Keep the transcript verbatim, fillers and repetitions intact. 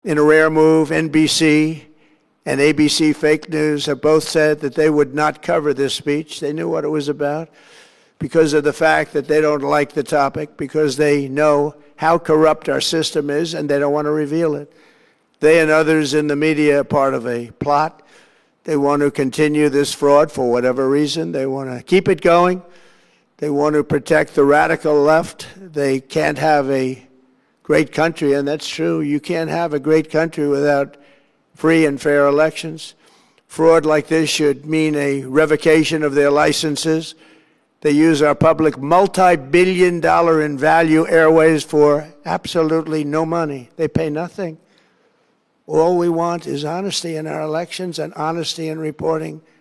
In a rare move, N B C and A B C Fake News have both said that they would not cover this speech. They knew what it was about because of the fact that they don't like the topic, because they know how corrupt our system is and they don't want to reveal it. They and others in the media are part of a plot. They want to continue this fraud for whatever reason. They want to keep it going. They want to protect the radical left. They can't have a great country, and that's true. You can't have a great country without free and fair elections. Fraud like this should mean a revocation of their licenses. They use our public multi-billion dollar in value airways for absolutely no money. They pay nothing. All we want is honesty in our elections and honesty in reporting